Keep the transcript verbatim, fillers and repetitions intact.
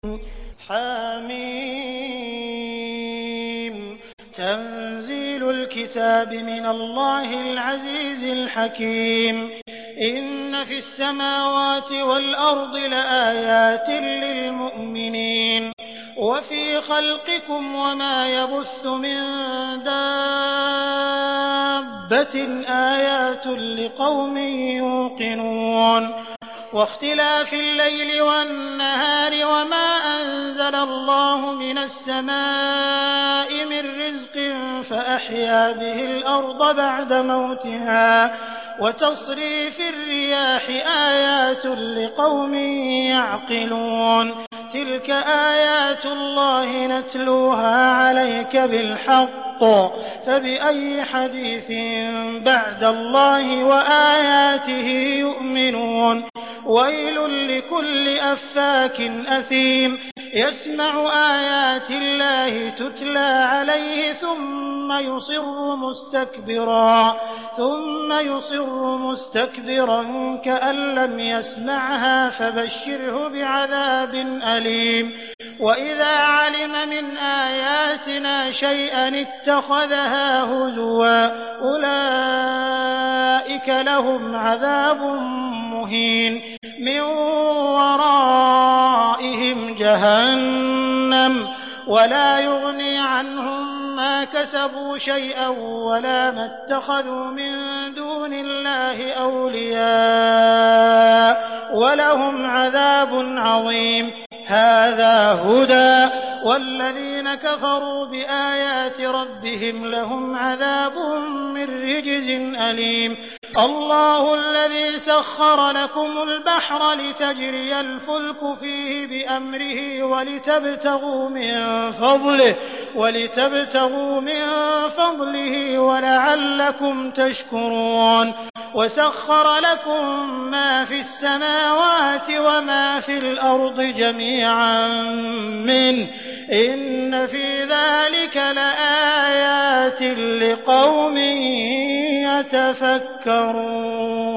حم تنزيل الكتاب من الله العزيز الحكيم. إن في السماوات والأرض لآيات للمؤمنين وفي خلقكم وما يبث من دابة آيات لقوم يوقنون. واختلاف الليل والنهار وما أنزل الله من السماء من رزق فأحيا به الأرض بعد موتها وتصريف الرياح آيات لقوم يعقلون. تلك آيات الله نتلوها عليك بالحق فبأي حديث بعد الله وآياته يؤمنون. ويل لكل أفاك أثيم يسمع آيات الله تتلى عليه ثم يصر مستكبرا ثم يصر مستكبرا كأن لم يسمعها فبشره بعذاب أليم. وإذا علم من آياتنا شيئا اتخذها هزوا أولئك لهم عذاب مهين من ورائهم جهنم ولا يغني عنهم ما كسبوا شيئا ولا ما اتخذوا من دون الله أولياء ولهم عذاب عظيم. هذا هدى والذين كفروا بآيات ربهم لهم عذاب من رجز أليم. الله الذي سخر لكم البحر لتجري الفلك فيه بأمره ولتبتغوا من فضله ولتبتغوا من فضله ولعلكم تشكرون. وسخر لكم ما في السماوات وما في الأرض جميعا منه إن في ذلك لآيات لقوم يتفكرون.